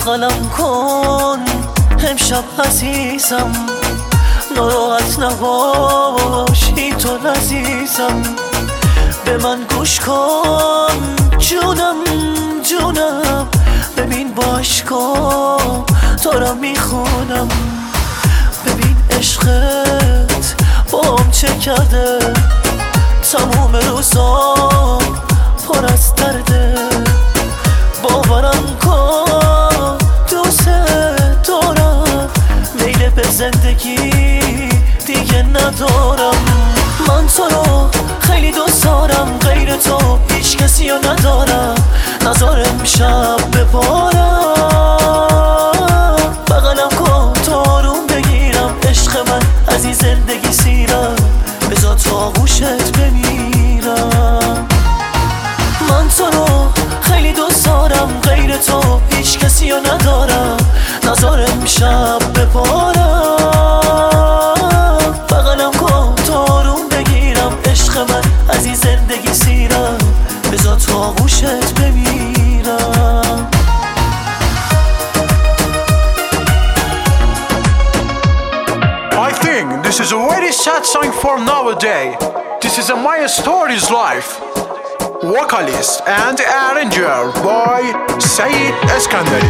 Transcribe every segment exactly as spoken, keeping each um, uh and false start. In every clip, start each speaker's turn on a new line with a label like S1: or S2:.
S1: بغلم کن امشب عزیزم، ناراحت نباشی تو عزیزم. به من گوش کن جونم جونم، ببین با عشقام دارم میخونم. ببین عشقت بام چه کرده، تموم روزام پر از درده. باورم کن دوست دارم، میل به زندگی دیگه ندارم. من تو رو خیلی دوست دارم، غیر تو هیچ کسی رو ندارم. نظرم شب بپارم، بغلم کن تا آروم بگیرم. عشق من از این زندگی سیرم، بذار تا گوشت بمیرم. من تو رو خیلی دوست دارم، غیر تو هیچ کسی رو ندارم. نظرم شب بپارم، بغلم کن تا آروم بگیرم. عشق من از این زندگی سیرم، بذار تا گوشت بمیرم.
S2: I think this is a very sad song for nowadays. This is a My Story's Life. Vocalist and arranger by Saeed Eskandari.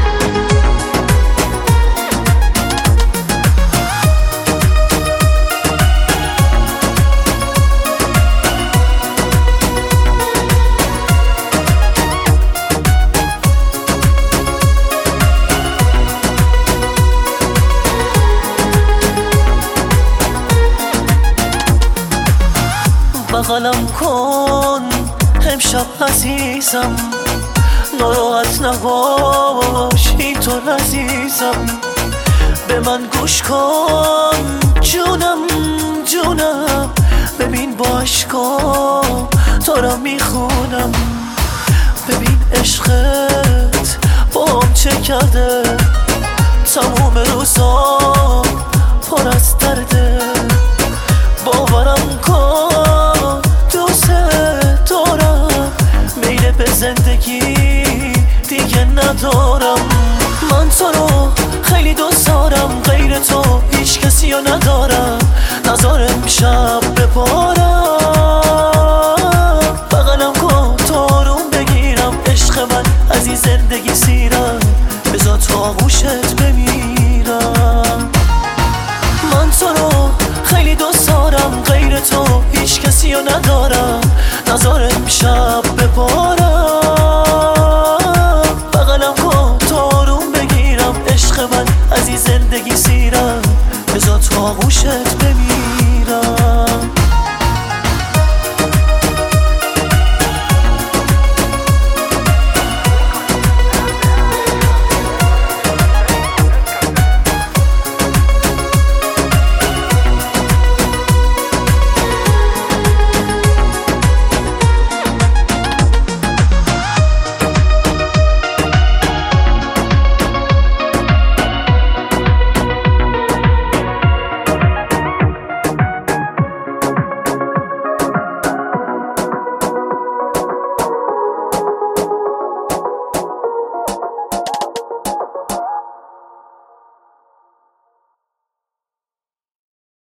S1: بغلم کن امشب عزیزم، ناراحت نباشی تو عزیزم. به من گوش کن جونم جونم، ببین با عشقام دارم میخونم. ببین عشقت بام چه کرده، تموم روزام پر از درده. باورم کن دوست دارم، میل به زندگی دیگه ندارم. من تو رو خیلی دوست دارم، غیر تو هیچ کسی رو ندارم. نظرم شب بپارم، بغلم کن تا آروم بگیرم. عشق من از این زندگی سیرم، بذار تا گوشت بمیرم. من تو رو خیلی دوست دارم، غیر تو هیچ کسی رو ندارم. نظرم شب بپارم،